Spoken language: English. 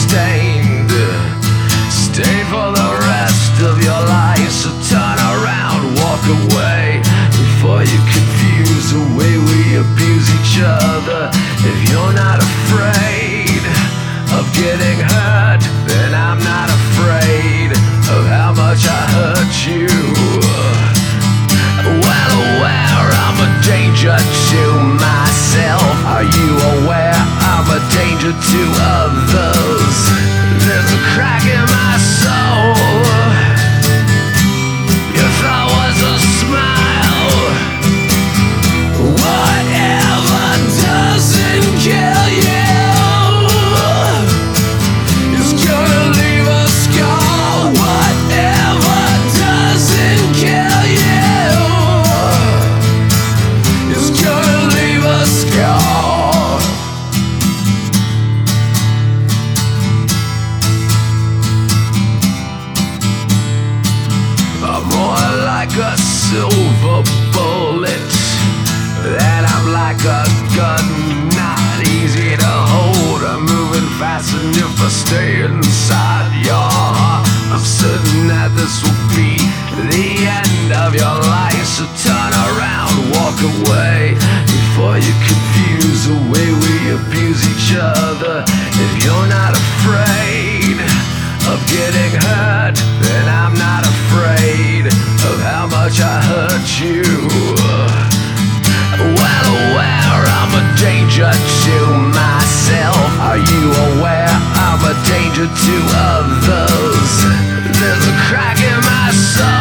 stained. Stained for the rest of your life. So turn around, walk away before you confuse the way we abuse each other. If you're not afraid of getting hurt, then I'm not afraid of how much I hurt you. Well aware I'm a danger to myself. Are you aware I'm a danger to others? There's a crack in my soul. Your thought was a smile. Whatever doesn't kill you is gonna leave a scar. Whatever doesn't kill you is gonna leave a scar. I'm more like a silver bullet than I'm like a gun, not easy to hold. I'm moving fast enough to stay inside your heart. I'm certain that this will be the end of your life. So turn around, walk away before you confuse the way we abuse each other. If you're not afraid of getting hurt, then I'm not afraid of how much I hurt you. Well aware I'm a danger to myself. Are you aware I'm a danger to others? There's a crack in my soul.